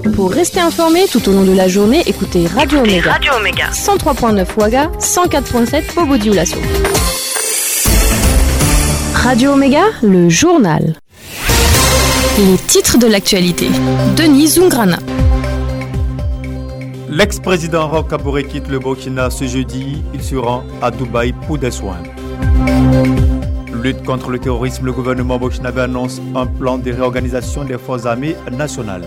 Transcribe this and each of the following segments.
Pour rester informé tout au long de la journée, écoutez Radio Omega. 103.9 Ouaga, 104.7 Bobo Dioulasso. Radio Omega, le journal. Les titres de l'actualité. Denis Zungrana. L'ex-président Roch Kaboré quitte le Burkina ce jeudi. Il se rend à Dubaï pour des soins. Lutte contre le terrorisme, le gouvernement burkinabé annonce un plan de réorganisation des forces armées nationales.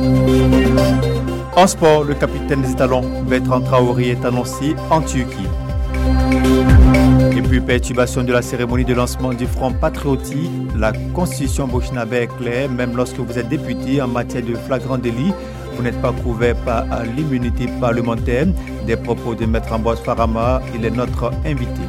En sport, le capitaine des Étalons, Bertrand Traoré, est annoncé en Turquie. Et puis, perturbation de la cérémonie de lancement du Front patriotique. La constitution burkinabé est claire, même lorsque vous êtes député en matière de flagrant délit, vous n'êtes pas couvert par l'immunité parlementaire. Des propos de Maître Ambroise Farama, il est notre invité.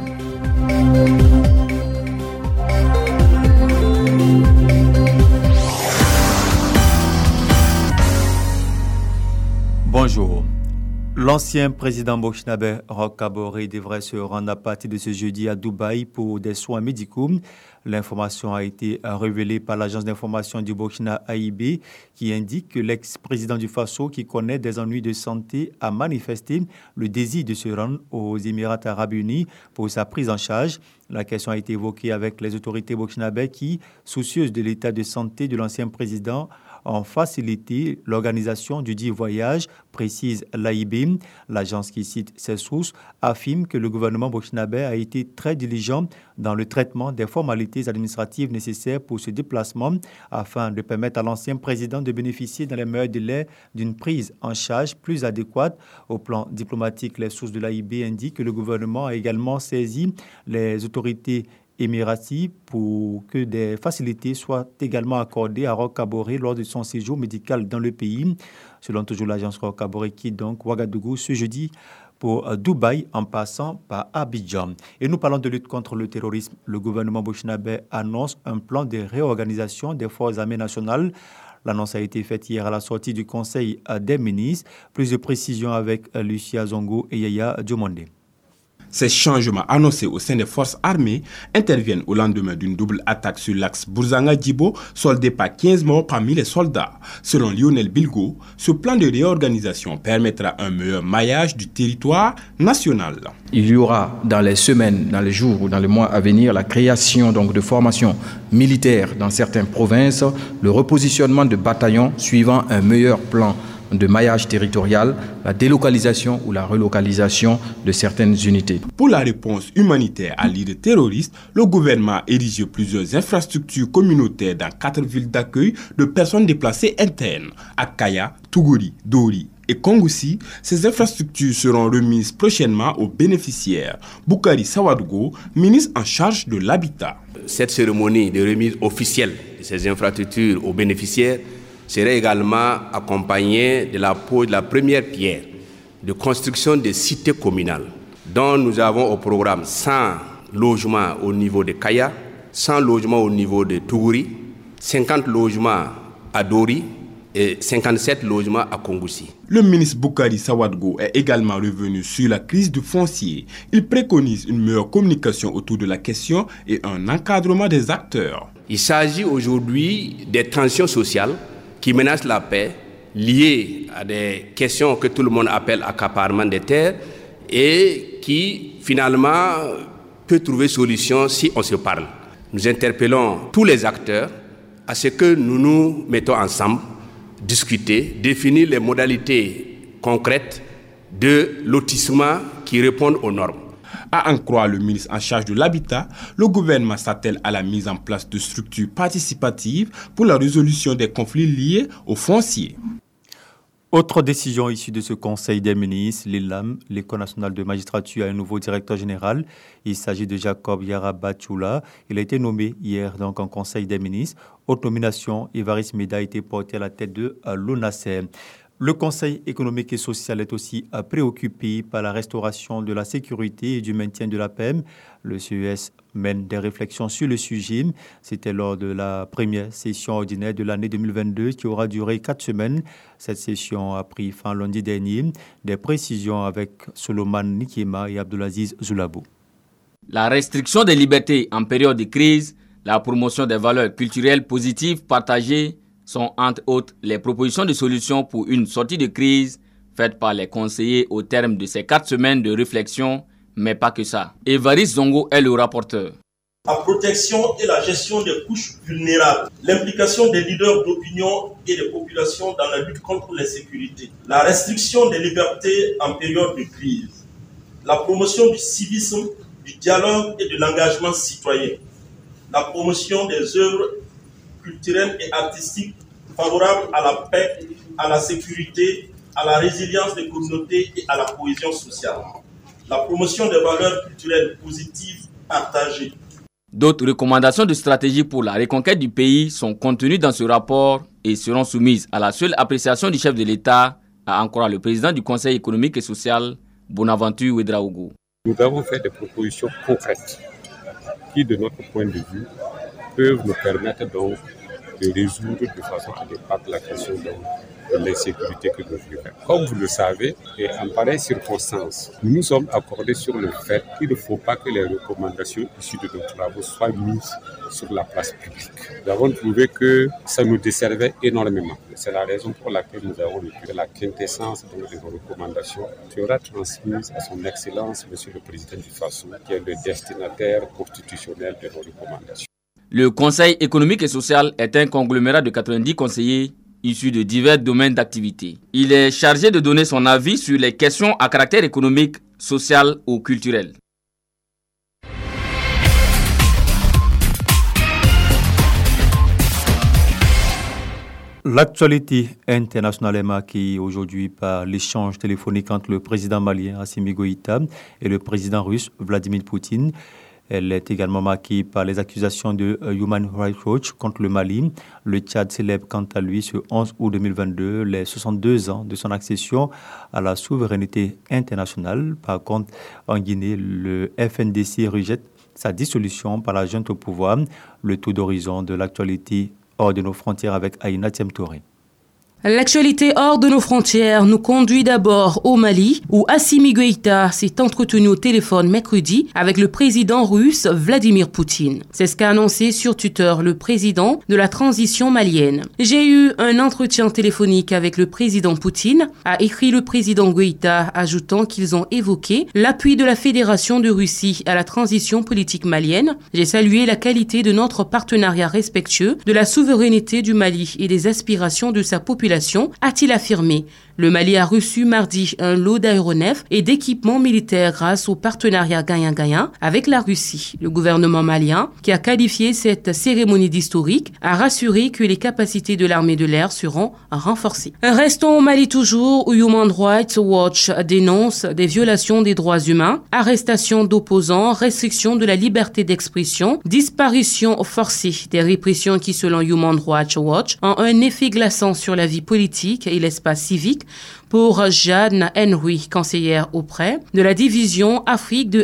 Bonjour. L'ancien président burkinabé Roch Kaboré devrait se rendre à partir de ce jeudi à Dubaï pour des soins médicaux. L'information a été révélée par l'agence d'information du Burkina AIB qui indique que l'ex-président du Faso, qui connaît des ennuis de santé, a manifesté le désir de se rendre aux Émirats arabes unis pour sa prise en charge. La question a été évoquée avec les autorités burkinabées qui, soucieuses de l'état de santé de l'ancien président, ont facilité l'organisation du dit voyage, précise l'AIB. L'agence qui cite ses sources affirme que le gouvernement burkinabé a été très diligent dans le traitement des formalités administratives nécessaires pour ce déplacement afin de permettre à l'ancien président de bénéficier dans les meilleurs délais d'une prise en charge plus adéquate. Au plan diplomatique, les sources de l'AIB indiquent que le gouvernement a également saisi les autorités émiraties pour que des facilités soient également accordées à Roch Kaboré lors de son séjour médical dans le pays. Selon toujours l'agence Roch Kaboré qui donc Ouagadougou ce jeudi pour Dubaï en passant par Abidjan. Et nous parlons de lutte contre le terrorisme. Le gouvernement burkinabé annonce un plan de réorganisation des forces armées nationales. L'annonce a été faite hier à la sortie du Conseil des ministres. Plus de précisions avec Lucia Zongo et Yaya Diomandé. Ces changements annoncés au sein des forces armées interviennent au lendemain d'une double attaque sur l'axe Bourzanga-Djibo, soldée par 15 morts parmi les soldats. Selon Lionel Bilgo, ce plan de réorganisation permettra un meilleur maillage du territoire national. Il y aura dans les semaines, dans les jours ou dans les mois à venir la création donc de formations militaires dans certaines provinces, le repositionnement de bataillons suivant un meilleur plan de maillage territorial, la délocalisation ou la relocalisation de certaines unités. Pour la réponse humanitaire à l'idée terroriste, le gouvernement a érigé plusieurs infrastructures communautaires dans 4 villes d'accueil de personnes déplacées internes, à Kaya, Tougouri, Dori et Kongoussi. Ces infrastructures seront remises prochainement aux bénéficiaires. Boukari Sawadougo, ministre en charge de l'habitat. Cette cérémonie de remise officielle de ces infrastructures aux bénéficiaires serait également accompagné de la pose de la première pierre de construction des cités communales, dont nous avons au programme 100 logements au niveau de Kaya, 100 logements au niveau de Tougouri, 50 logements à Dori et 57 logements à Kongoussi. Le ministre Boukari Sawadgo est également revenu sur la crise du foncier. Il préconise une meilleure communication autour de la question et un encadrement des acteurs. Il s'agit aujourd'hui des tensions sociales qui menacent la paix, liées à des questions que tout le monde appelle accaparement des terres et qui finalement peut trouver solution si on se parle. Nous interpellons tous les acteurs à ce que nous nous mettons ensemble, discuter, définir les modalités concrètes de lotissement qui répondent aux normes. À en croire le ministre en charge de l'habitat, le gouvernement s'attelle à la mise en place de structures participatives pour la résolution des conflits liés au foncier. Autre décision issue de ce Conseil des ministres, l'ILAM, l'École nationale de magistrature, a un nouveau directeur général. Il s'agit de Jacob Yarabatchoula. Il a été nommé hier donc en Conseil des ministres. Autre nomination, Évariste Meda a été porté à la tête de l'ONASER. Le Conseil économique et social est aussi préoccupé par la restauration de la sécurité et du maintien de la paix. Le CES mène des réflexions sur le sujet. C'était lors de la première session ordinaire de l'année 2022 qui aura duré 4 semaines. Cette session a pris fin lundi dernier. Des précisions avec Solomon Nikiema et Abdulaziz Zoulabou. La restriction des libertés en période de crise, la promotion des valeurs culturelles positives partagées sont entre autres les propositions de solutions pour une sortie de crise faites par les conseillers au terme de ces 4 semaines de réflexion, mais pas que ça. Évariste Zongo est le rapporteur. La protection et la gestion des couches vulnérables, l'implication des leaders d'opinion et des populations dans la lutte contre l'insécurité, la restriction des libertés en période de crise, la promotion du civisme, du dialogue et de l'engagement citoyen, la promotion des œuvres culturelles et artistiques favorables à la paix, à la sécurité, à la résilience des communautés et à la cohésion sociale, la promotion des valeurs culturelles positives partagées. D'autres recommandations de stratégie pour la reconquête du pays sont contenues dans ce rapport et seront soumises à la seule appréciation du chef de l'État, a encore le président du Conseil économique et social, Bonaventure Ouedraogo. Nous avons fait des propositions concrètes qui, de notre point de vue, peuvent nous permettre donc de résoudre de façon adéquate la question de l'insécurité que nous vivons. Comme vous le savez, et en pareille circonstance, nous nous sommes accordés sur le fait qu'il ne faut pas que les recommandations issues de nos travaux soient mises sur la place publique. Nous avons trouvé que ça nous desservait énormément. C'est la raison pour laquelle nous avons dit que la quintessence de nos recommandations sera transmise à son Excellence, Monsieur le Président du FASO, qui est le destinataire constitutionnel de nos recommandations. Le Conseil économique et social est un conglomérat de 90 conseillers issus de divers domaines d'activité. Il est chargé de donner son avis sur les questions à caractère économique, social ou culturel. L'actualité internationale est marquée aujourd'hui par l'échange téléphonique entre le président malien Assimi Goïta et le président russe Vladimir Poutine. Elle est également marquée par les accusations de Human Rights Watch contre le Mali. Le Tchad célèbre quant à lui ce 11 août 2022 les 62 ans de son accession à la souveraineté internationale. Par contre, en Guinée, le FNDC rejette sa dissolution par la junte au pouvoir. Le tour d'horizon de l'actualité hors de nos frontières avec Aïna Thiam-Touré. L'actualité hors de nos frontières nous conduit d'abord au Mali, où Assimi Goïta s'est entretenu au téléphone mercredi avec le président russe Vladimir Poutine. C'est ce qu'a annoncé sur Twitter le président de la transition malienne. J'ai eu un entretien téléphonique avec le président Poutine, a écrit le président Goïta, ajoutant qu'ils ont évoqué l'appui de la Fédération de Russie à la transition politique malienne. J'ai salué la qualité de notre partenariat respectueux de la souveraineté du Mali et des aspirations de sa population, a-t-il affirmé. Le Mali a reçu mardi un lot d'aéronefs et d'équipements militaires grâce au partenariat gagnant-gagnant avec la Russie. Le gouvernement malien, qui a qualifié cette cérémonie d'historique, a rassuré que les capacités de l'armée de l'air seront renforcées. Restons au Mali toujours, où Human Rights Watch dénonce des violations des droits humains, arrestations d'opposants, restrictions de la liberté d'expression, disparitions forcées, des répressions qui, selon Human Rights Watch, ont un effet glaçant sur la vie politique et l'espace civique. Pour Jeanne Henry, conseillère auprès de la division Afrique de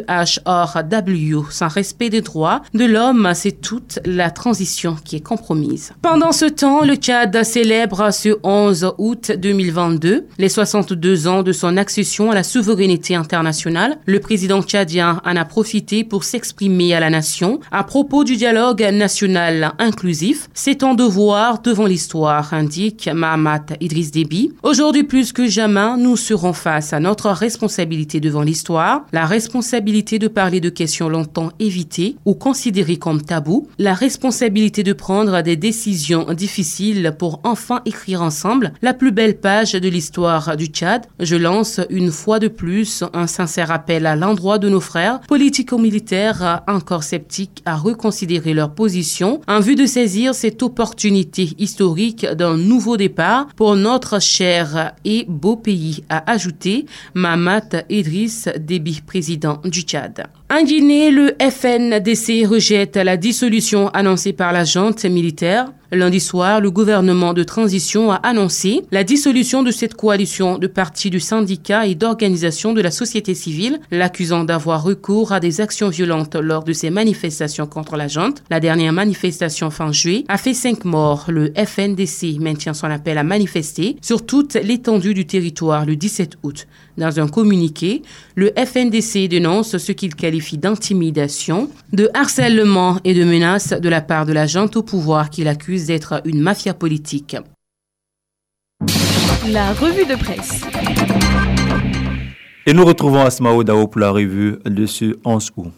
HRW, sans respect des droits de l'homme, c'est toute la transition qui est compromise. Pendant ce temps, le Tchad célèbre ce 11 août 2022 les 62 ans de son accession à la souveraineté internationale. Le président tchadien en a profité pour s'exprimer à la nation à propos du dialogue national inclusif. C'est un devoir devant l'histoire, indique Mahamat Idriss Déby. Aujourd'hui plus que jamais, nous serons face à notre responsabilité devant l'histoire, la responsabilité de parler de questions longtemps évitées ou considérées comme tabous, la responsabilité de prendre des décisions difficiles pour enfin écrire ensemble la plus belle page de l'histoire du Tchad. Je lance une fois de plus un sincère appel à l'endroit de nos frères politico-militaires encore sceptiques à reconsidérer leur position en vue de saisir cette opportunité historique d'un nouveau départ pour notre cher et beau pays, a ajouté Mahamat Idriss Déby, président du Tchad. En Guinée, le FNDC rejette la dissolution annoncée par la junte militaire. Lundi soir, le gouvernement de transition a annoncé la dissolution de cette coalition de partis, de syndicats et d'organisations de la société civile, l'accusant d'avoir recours à des actions violentes lors de ses manifestations contre la junte. La dernière manifestation fin juillet a fait 5 morts. Le FNDC maintient son appel à manifester sur toute l'étendue du territoire le 17 août. Dans un communiqué, le FNDC dénonce ce qu'il qualifie d'intimidation, de harcèlement et de menaces de la part de la junte au pouvoir qu'il accuse accuse d'être une mafia politique. La revue de presse. Et nous retrouvons Asmao Dao pour la revue de ce 11 août.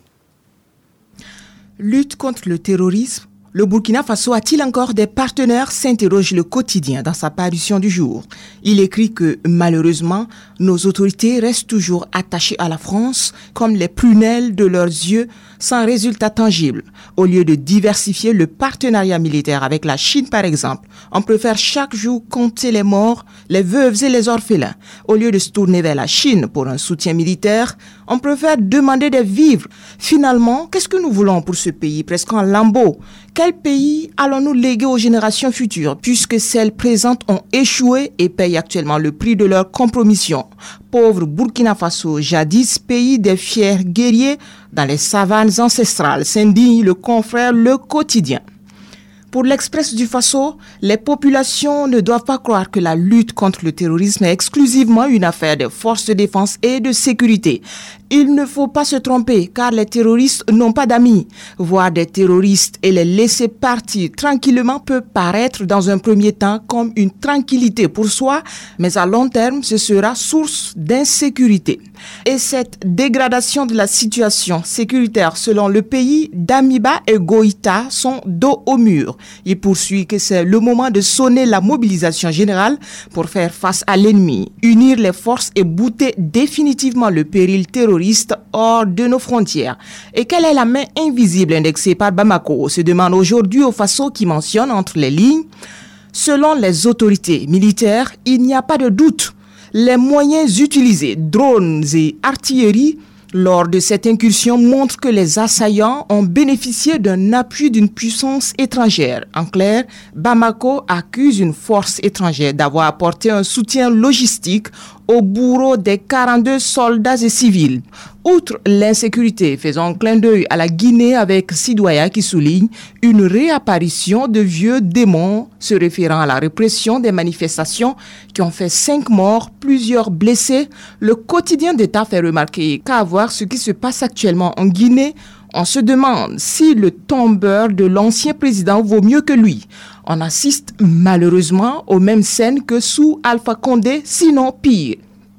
Lutte contre le terrorisme. Le Burkina Faso a-t-il encore des partenaires, s'interroge Le Quotidien dans sa parution du jour. Il écrit que, malheureusement, nos autorités restent toujours attachées à la France comme les prunelles de leurs yeux sans résultat tangible. Au lieu de diversifier le partenariat militaire avec la Chine, par exemple, on préfère chaque jour compter les morts, les veuves et les orphelins. Au lieu de se tourner vers la Chine pour un soutien militaire, on préfère demander des vivres. Finalement, qu'est-ce que nous voulons pour ce pays presque en lambeaux? Quel pays allons-nous léguer aux générations futures puisque celles présentes ont échoué et payent actuellement le prix de leur compromission? Pauvre Burkina Faso, jadis pays des fiers guerriers dans les savanes ancestrales, s'indigne le confrère Le Quotidien. Pour l'Express du Faso, les populations ne doivent pas croire que la lutte contre le terrorisme est exclusivement une affaire des forces de défense et de sécurité. Il ne faut pas se tromper car les terroristes n'ont pas d'amis. Voir des terroristes et les laisser partir tranquillement peut paraître dans un premier temps comme une tranquillité pour soi, mais à long terme, ce sera source d'insécurité. Et cette dégradation de la situation sécuritaire selon le pays, Damiba et Goïta sont dos au mur. Il poursuit que c'est le moment de sonner la mobilisation générale pour faire face à l'ennemi, unir les forces et bouter définitivement le péril terroriste hors de nos frontières. Et quelle est la main invisible indexée par Bamako, se demande aujourd'hui au Faso qui mentionne entre les lignes. Selon les autorités militaires, il n'y a pas de doute. Les moyens utilisés, drones et artillerie, lors de cette incursion montrent que les assaillants ont bénéficié d'un appui d'une puissance étrangère. En clair, Bamako accuse une force étrangère d'avoir apporté un soutien logistique au bourreau des 42 soldats et civils. Outre l'insécurité, faisons un clin d'œil à la Guinée avec Sidouaya qui souligne une réapparition de vieux démons se référant à la répression des manifestations qui ont fait 5 morts, plusieurs blessés. Le quotidien d'État fait remarquer qu'à voir ce qui se passe actuellement en Guinée, on se demande si le tombeur de l'ancien président vaut mieux que lui. On assiste malheureusement aux mêmes scènes que sous Alpha Condé, sinon pire.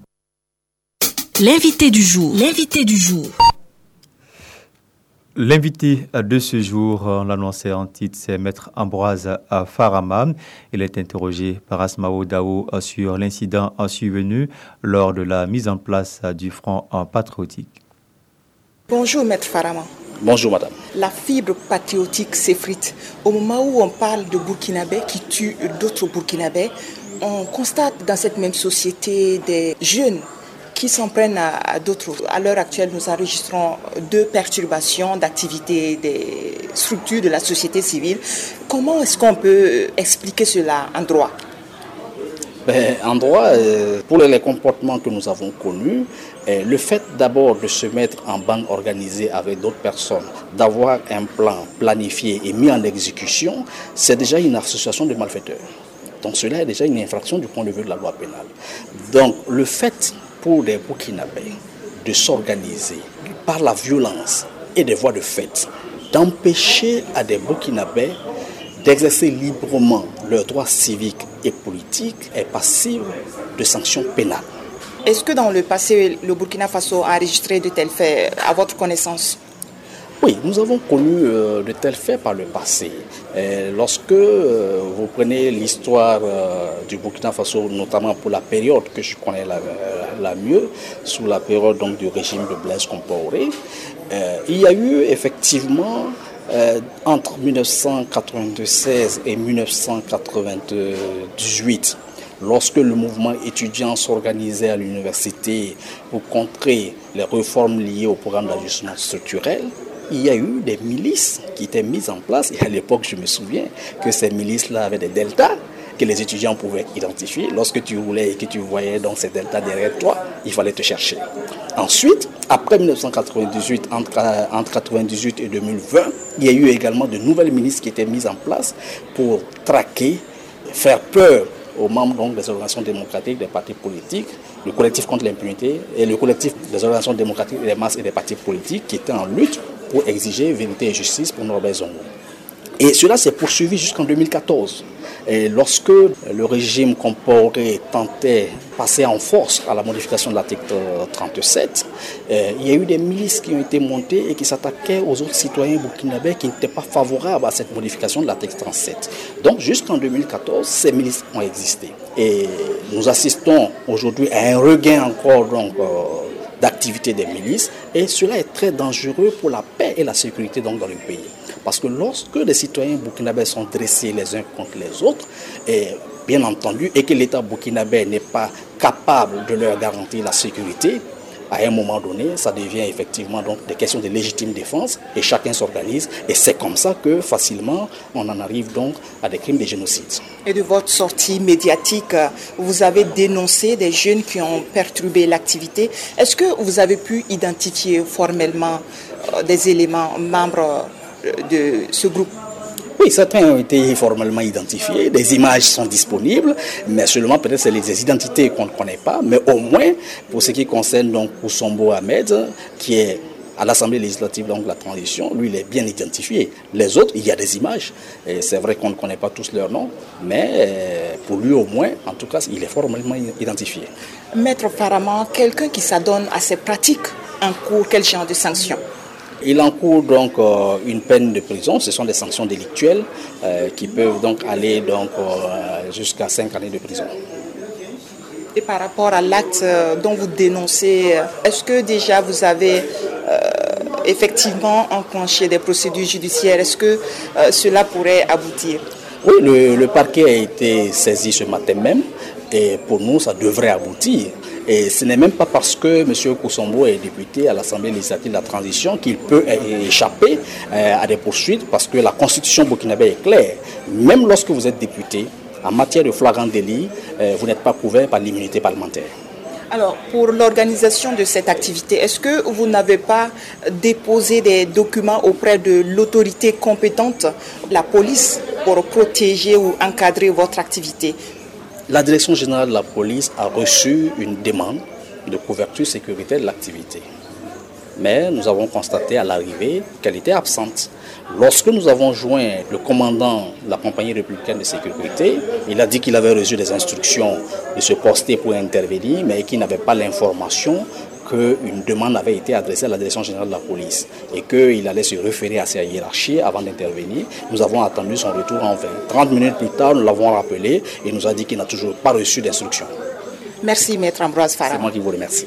L'invité du jour. L'invité du jour. L'invité de ce jour, on l'annonçait en titre, c'est Maître Ambroise Farama. Il est interrogé par Asmao Dao sur l'incident survenu lors de la mise en place du Front patriotique. Bonjour Maître Farama. Bonjour madame. La fibre patriotique s'effrite. Au moment où on parle de Burkinabés qui tuent d'autres Burkinabés, on constate dans cette même société des jeunes qui s'en prennent à d'autres. À l'heure actuelle, nous enregistrons 2 perturbations d'activité des structures de la société civile. Comment est-ce qu'on peut expliquer cela en droit ? En droit, pour les comportements que nous avons connus, le fait d'abord de se mettre en bande organisée avec d'autres personnes, d'avoir un plan planifié et mis en exécution, c'est déjà une association de malfaiteurs. Donc cela est déjà une infraction du point de vue de la loi pénale. Donc le fait pour les Burkinabés de s'organiser par la violence et des voies de fait, d'empêcher à des Burkinabés d'exercer librement leurs droits civiques et politiques est passible de sanctions pénales. Est-ce que dans le passé, le Burkina Faso a enregistré de tels faits à votre connaissance ? Oui, nous avons connu de tels faits par le passé. Lorsque vous prenez l'histoire du Burkina Faso, notamment pour la période que je connais la mieux, sous la période donc, du régime de Blaise Compaoré, il y a eu effectivement entre 1996 et 1998, lorsque le mouvement étudiant s'organisait à l'université pour contrer les réformes liées au programme d'ajustement structurel, il y a eu des milices qui étaient mises en place. Et à l'époque, je me souviens que ces milices-là avaient des deltas que les étudiants pouvaient identifier. Lorsque tu roulais et que tu voyais donc ces deltas derrière toi, il fallait te chercher. Ensuite, après 1998, entre 1998 et 2020, il y a eu également de nouvelles milices qui étaient mises en place pour traquer, faire peur aux membres donc, des organisations démocratiques, des partis politiques, le collectif contre l'impunité et le collectif des organisations démocratiques des masses et des partis politiques qui étaient en lutte pour exiger vérité et justice pour Norbert Zongo. Et cela s'est poursuivi jusqu'en 2014. Et lorsque le régime Compaoré tentait passer en force à la modification de l'article 37, il y a eu des milices qui ont été montées et qui s'attaquaient aux autres citoyens burkinabés qui n'étaient pas favorables à cette modification de l'article 37. Donc jusqu'en 2014, ces milices ont existé. Et nous assistons aujourd'hui à un regain encore d'activité des milices, et cela est très dangereux pour la paix et la sécurité dans le pays. Parce que lorsque les citoyens burkinabés sont dressés les uns contre les autres, et bien entendu, et que l'État burkinabé n'est pas capable de leur garantir la sécurité, à un moment donné, ça devient effectivement donc des questions de légitime défense, et chacun s'organise, et c'est comme ça que facilement on en arrive donc à des crimes de génocide. Et de votre sortie médiatique, vous avez dénoncé des jeunes qui ont perturbé l'activité. Est-ce que vous avez pu identifier formellement des éléments membres de ce groupe? Oui, certains ont été formellement identifiés, des images sont disponibles, mais seulement peut-être c'est les identités qu'on ne connaît pas, mais au moins pour ce qui concerne donc Kousombo Ahmed, qui est à l'Assemblée législative donc la transition, lui il est bien identifié. Les autres, il y a des images, et c'est vrai qu'on ne connaît pas tous leurs noms, mais pour lui au moins, en tout cas, il est formellement identifié. Maître Faraman, quelqu'un qui s'adonne à ces pratiques encourt quel genre de sanctions? Il encourt donc une peine de prison. Ce sont des sanctions délictuelles qui peuvent donc aller jusqu'à 5 années de prison. Et par rapport à l'acte dont vous dénoncez, est-ce que déjà vous avez effectivement enclenché des procédures judiciaires? Est-ce que cela pourrait aboutir? Oui, le parquet a été saisi ce matin même, et pour nous ça devrait aboutir. Et ce n'est même pas parce que M. Kousombo est député à l'Assemblée législative de la transition qu'il peut échapper à des poursuites, parce que la constitution burkinabé est claire. Même lorsque vous êtes député, en matière de flagrant délit, vous n'êtes pas couvert par l'immunité parlementaire. Alors, pour l'organisation de cette activité, est-ce que vous n'avez pas déposé des documents auprès de l'autorité compétente, la police, pour protéger ou encadrer votre activité? La direction générale de la police a reçu une demande de couverture sécuritaire de l'activité. Mais nous avons constaté à l'arrivée qu'elle était absente. Lorsque nous avons joint le commandant de la compagnie républicaine de sécurité, il a dit qu'il avait reçu des instructions de se poster pour intervenir, mais qu'il n'avait pas l'information qu'une demande avait été adressée à la direction générale de la police et qu'il allait se référer à sa hiérarchie avant d'intervenir. Nous avons attendu son retour en vain. 30 minutes plus tard, nous l'avons rappelé et nous a dit qu'il n'a toujours pas reçu d'instruction. Merci, Maître Ambroise Faraman. C'est moi qui vous remercie.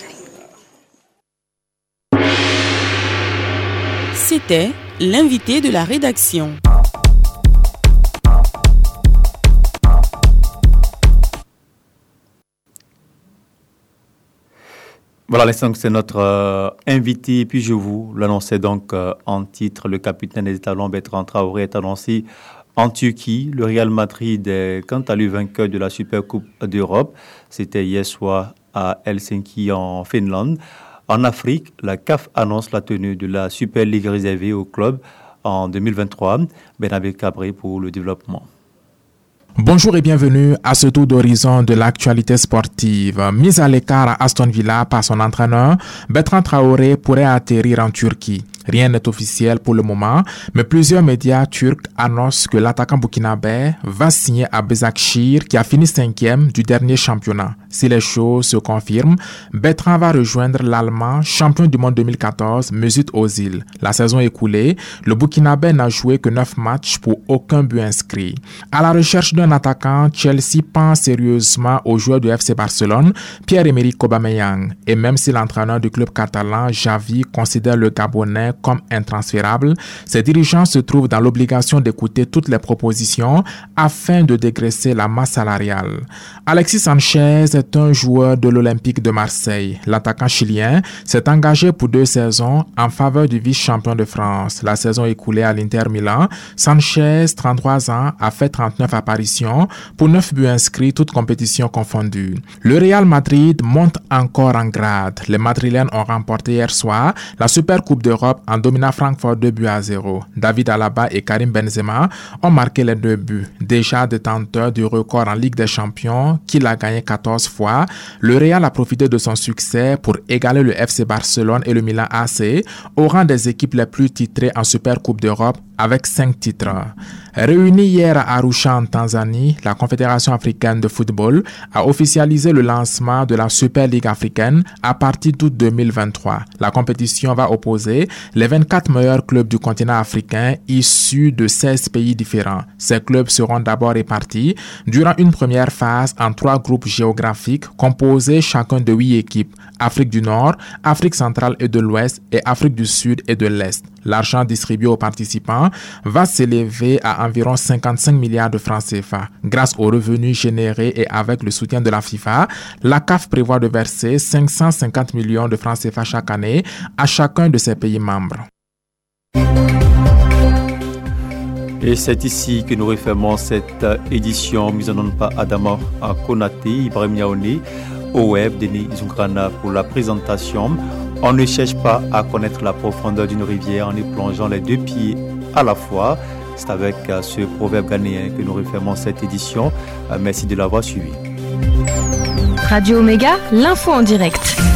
C'était l'invité de la rédaction. Voilà, l'instant, c'est notre invité. Puis je vous l'annonçais donc en titre. Le capitaine des Étalons, Bertrand Traoré, est annoncé en Turquie. Le Real Madrid est quant à lui vainqueur de la Supercoupe d'Europe. C'était hier soir à Helsinki en Finlande. En Afrique, la CAF annonce la tenue de la Super League réservée au club en 2023. Benabé Cabré pour le développement. Bonjour et bienvenue à ce tour d'horizon de l'actualité sportive. Mise à l'écart à Aston Villa par son entraîneur, Bertrand Traoré pourrait atterrir en Turquie. Rien n'est officiel pour le moment, mais plusieurs médias turcs annoncent que l'attaquant burkinabé va signer à Başakşehir qui a fini 5e du dernier championnat. Si les choses se confirment, Bertrand va rejoindre l'Allemand champion du monde 2014, Mesut Özil. La saison écoulée, le burkinabé n'a joué que 9 matchs pour aucun but inscrit. À la recherche d'un attaquant, Chelsea pense sérieusement au joueur du FC Barcelone, Pierre-Emerick Aubameyang. Et même si l'entraîneur du club catalan, Xavi, considère le Gabonais comme intransférable, ses dirigeants se trouvent dans l'obligation d'écouter toutes les propositions afin de dégraisser la masse salariale. Alexis Sanchez est un joueur de l'Olympique de Marseille. L'attaquant chilien s'est engagé pour 2 saisons en faveur du vice-champion de France. La saison écoulée à l'Inter Milan, Sanchez, 33 ans, a fait 39 apparitions pour 9 buts inscrits, toutes compétitions confondues. Le Real Madrid monte encore en grade. Les Madrilènes ont remporté hier soir la Supercoupe d'Europe en dominant Francfort 2-0. David Alaba et Karim Benzema ont marqué les 2 buts. Déjà détenteur du record en Ligue des Champions, qu'il a gagné 14 fois, le Real a profité de son succès pour égaler le FC Barcelone et le Milan AC au rang des équipes les plus titrées en Supercoupe d'Europe avec 5 titres. Réunie hier à Arusha en Tanzanie, la Confédération africaine de football a officialisé le lancement de la Super League africaine à partir d'août 2023. La compétition va opposer les 24 meilleurs clubs du continent africain issus de 16 pays différents. Ces clubs seront d'abord répartis durant une première phase en 3 groupes géographiques composés chacun de 8 équipes: Afrique du Nord, Afrique centrale et de l'Ouest et Afrique du Sud et de l'Est. L'argent distribué aux participants va s'élever à environ 55 milliards de francs CFA. Grâce aux revenus générés et avec le soutien de la FIFA, la CAF prévoit de verser 550 millions de francs CFA chaque année à chacun de ses pays membres. Et c'est ici que nous refermons cette édition. Nous n'en pas Adama Konaté, Ibrahim Yaouni, au web, Denis Zungrana pour la présentation. On ne cherche pas à connaître la profondeur d'une rivière en y plongeant les 2 pieds à la fois. C'est avec ce proverbe ghanéen que nous refermons cette édition. Merci de l'avoir suivi. Radio Omega, l'info en direct.